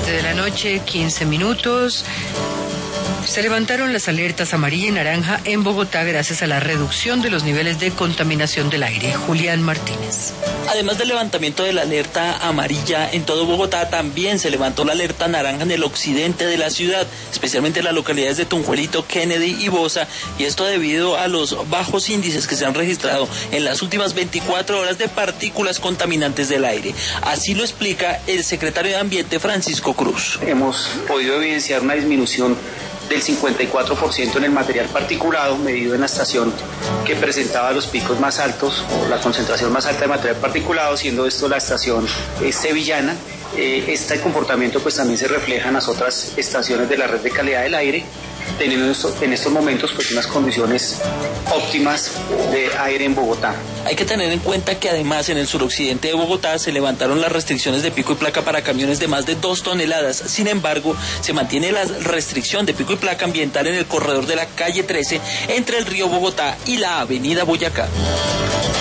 7:15 p.m. Se levantaron las alertas amarilla y naranja en Bogotá gracias a la reducción de los niveles de contaminación del aire. Julián Martínez. Además del levantamiento de la alerta amarilla en todo Bogotá, también se levantó la alerta naranja en el occidente de la ciudad, especialmente en las localidades de Tunjuelito, Kennedy y Bosa, y esto debido a los bajos índices que se han registrado en las últimas 24 horas de partículas contaminantes del aire. Así lo explica el secretario de Ambiente, Francisco Cruz. Hemos podido evidenciar una disminución del 54% en el material particulado medido en la estación que presentaba los picos más altos o la concentración más alta de material particulado, siendo esto la estación sevillana. Este comportamiento pues también se refleja en las otras estaciones de la red de calidad del aire, teniendo en estos momentos pues unas condiciones óptimas de aire en Bogotá. Hay que tener en cuenta que además en el suroccidente de Bogotá se levantaron las restricciones de pico y placa para camiones de más de 2 toneladas. Sin embargo, se mantiene la restricción de pico y placa ambiental en el corredor de la calle 13 entre el río Bogotá y la avenida Boyacá.